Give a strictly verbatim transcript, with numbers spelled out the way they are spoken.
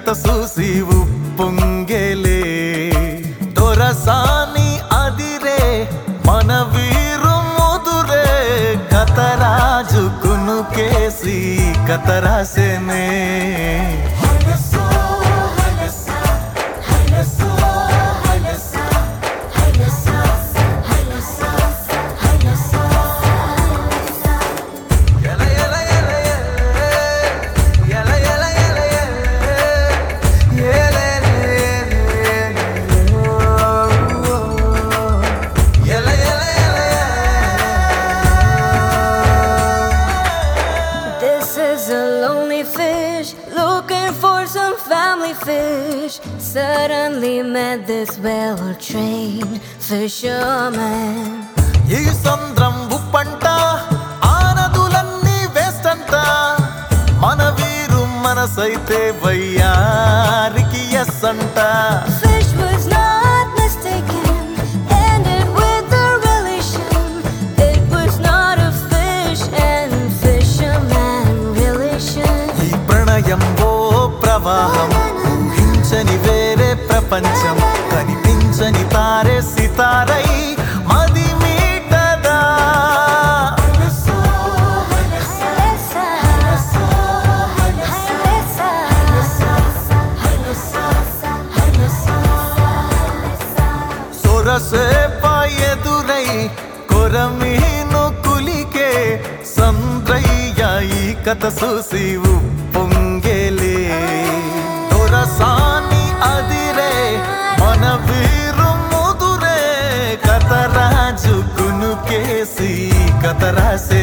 కథ చూసి ఉప్పొంగేలే దొరసాని అదిరే మన వీరు ముదురే కథరాజు కునుకేసి కథ రాసేనే Looking for some family fish. Suddenly met this well-trained fisherman. ఈ సంద్రం ఉప్పంట ఆనదులన్నీ వేస్టంట మన వీరు మనసైతే వయ్యారికి ఎస్ అంట Fish was not mistaken, ended with a relation. It was not a fish and fisherman relation. ఈ ప్రణయం ఓ ప్రవాహం ఊహించని వేరే ప్రపంచం కనిపించని తారే సితారై మది మీటదా సొరసేప ఎదురై కొరమీను కులికే సంద్రయ్య ఈ కథ చూసి ఉప్పొంగేలే దొరసాని అదిరే మన వీరు ముదురే కథరాజు కునుకేసి కథ రాసే